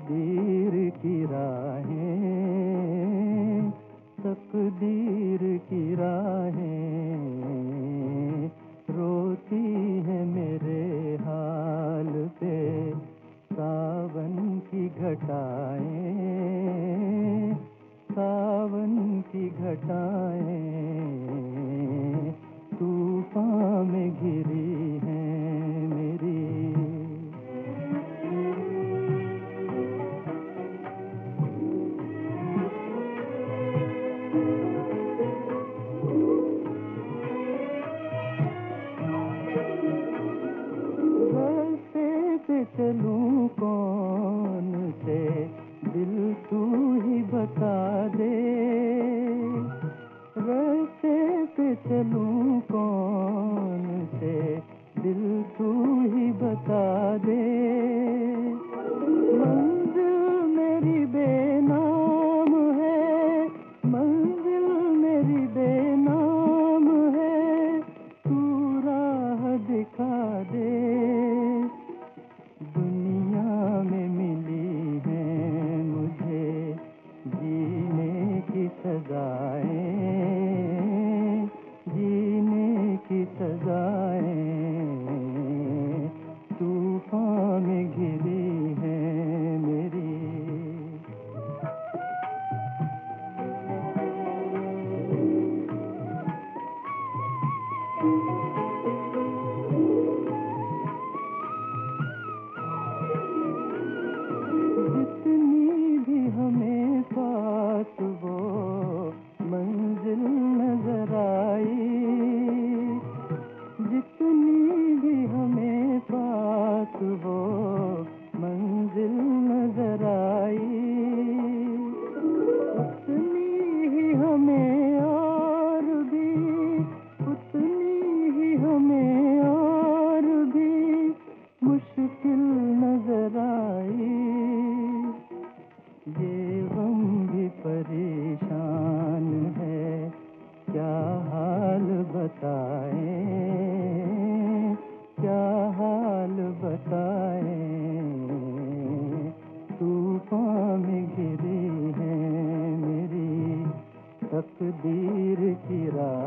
तकदीर की राहें, तकदीर की राहें रोती है मेरे हाल पे। सावन की घटाएं, सावन की घटाएं तूफान में घिरी हैं मेरी। रास्ते पे चलूं कौन से, दिल तू ही बता दे। रास्ते पे चलूं कौन से, दिल तू ही बता दे। मंजिल मेरी बेनाम है, मंजिल मेरी बेनाम है, तू राह दिखा दे। दुनिया में मिली है मुझे जीने की सजाएं, जीने की सजाएं तूफान में घिरी है मेरी। जितनी भी हमें पास वो मंजिल नजर आई, जितनी भी हमें पास वो मंजिल नजर आई, उतनी ही हमें और भी, उतनी ही हमें और भी मुश्किल नजर आई। ये गम भी परेशान है, क्या हाल बताएं, क्या हाल बताएं तूफान में घिरी है मेरी तकदीर की राह।